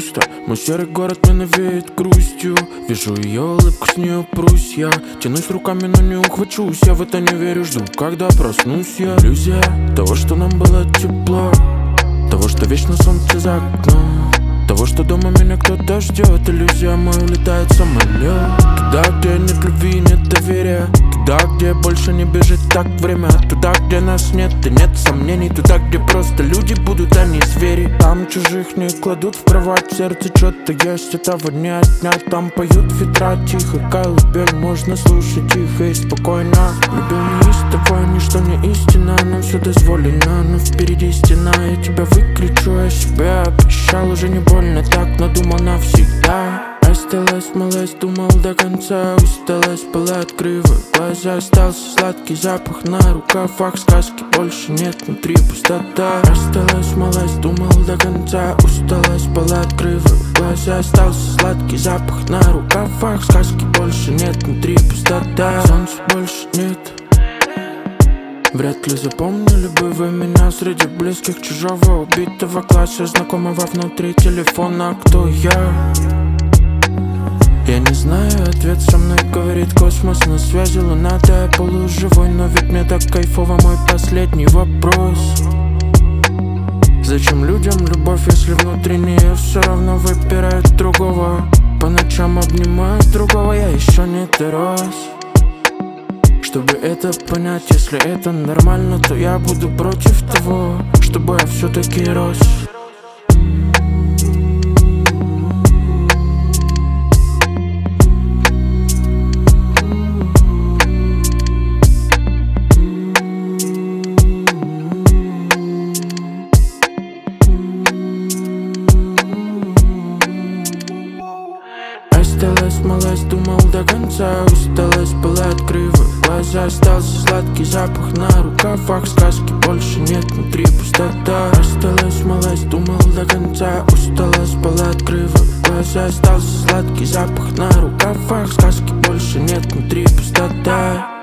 пусто. Мой серый город меня навеет грустью. Вижу ее улыбку, с нее прусь я. Тянусь руками, но не ухвачусь. Я в это не верю, жду, когда проснусь я. Иллюзия того, что нам было тепло, того, что вечно солнце за окном, того, что дома меня кто-то ждет. Иллюзия моя, улетает самолет. Туда, где нет любви, нет доверия. Туда, где больше не бежит так время. Туда, где нас нет и нет сомнений. Туда, где просто люди будут, а не звери. Там чужих не кладут в кровать. В сердце что-то есть, этого не отнять. Там поют ветра тихо, колыбель. Можно слушать их и спокойно. Люблю неистово, ничто не истина. Нам все дозволено, но впереди стена. Я тебя выключу, я себя обещал. Уже не больно так, но думал навсегда. Осталась малость, думал до конца. Усталость была, открыв глаза. Остался сладкий запах на рукавах. Сказки больше нет, внутри пустота. Осталась малость, думал до конца. Усталость была, открыв глаза. Остался сладкий запах на рукавах. Сказки больше нет, внутри пустота. Солнца больше нет. Вряд ли запомнили бы вы меня среди близких чужого убитого класса, знакомого внутри телефона. Кто я? Я не знаю, ответ со мной говорит космос. На связи луна, да я полуживой. Но ведь мне так кайфово, мой последний вопрос. Зачем людям любовь, если внутри нее все равно выпирает другого? По ночам обнимаю другого, я еще не дорос. Чтобы это понять, если это нормально, то я буду против того, чтобы я все-таки рос. Осталась малость, думал до конца. Усталость была, открыв глаза. Остался сладкий запах на рукавах. Сказки больше нет, внутри пустота. Осталась малость, думал до конца. Усталость была, открыв глаза. Остался сладкий запах на рукавах. Сказки больше нет, внутри пустота.